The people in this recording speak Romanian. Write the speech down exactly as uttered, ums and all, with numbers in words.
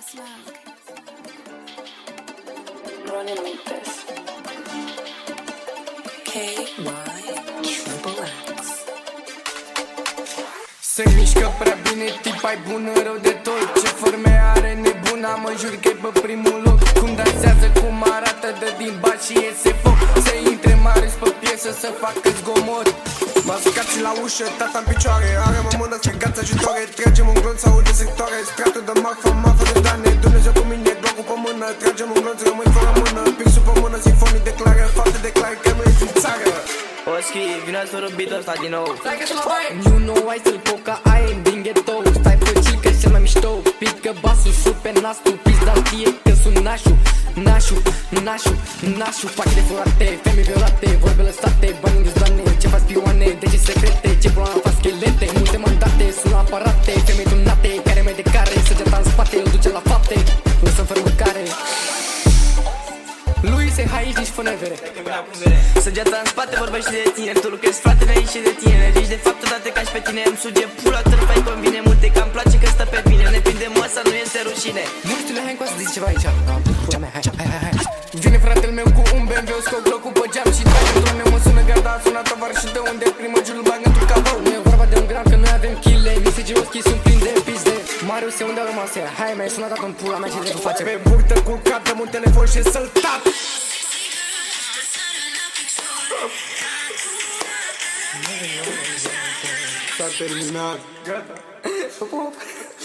Running with this. K Y Triple X. Se mișcă prea bine, tipa-i bună, rău de tot. Ce forme are nebuna, mă jur că e pe primul loc. Cum dansează, cum arată, dă din bat și iese foc. Se intre mare pe piesă să facă zgomot. M-a scat și la ușă, tata în picioare. Are mă mână, strigați ajutoare. Tragem un glonț, aude sectoare. Stratul de marfă, marfă de dane. Dumnezeu cu mine, glocul pe mână. Tragem un glonț, rămâi fără mână. Pixul pe mână, sinfonii declară. Fapte declară că nu e din țară. Oschi, vine să beat-ul ăsta din nou. You know I still cocaine din ghetto. Stai pe chill că cel mai mișto. Pică basul, super nasul. Pizda știe că sunt nașu. Nașu, nașu, nașu. Pachete furate, femei violate. Vorbe lăsate, bani în ghiozdoane. Ce faci spioane, de ce secrete. Ce pula fac schelete, multe mandate. Sună aparate, femei tunate. Care mai de care, săgeata în spate. Îl duce la fapte, lăsă fără mâncare. Lui se hai aici, fă nevere. Săgeata în spate vorbește de tine. Tu lucrezi frate, vei ieși de tine. Zici de fapt odată ca și pe tine. Îmi suge pula, târfai convine multe. Că-mi place că stă pe bine. Ne prinde măsa, nu este rușine. Nu știu, hai încoa să zici ceva aici. Pula mea, hai, hai, hai, hai. Vine fratele meu cu un B M W, scot glocul pe geam și trage într-un mă sună garda, a sunat tovarășul de unde primă giul bag într-un cabou. Nu e vorba de un gram, că noi avem chile. Misigi oschi sunt plini de pizde. Marius, se unde a rămas ea? Hai, mi-ai sunat dat în pula mea, ce trebuie face? Pe burtă cu cap, dăm un telefon și să-l tap. S-a terminat. Gata.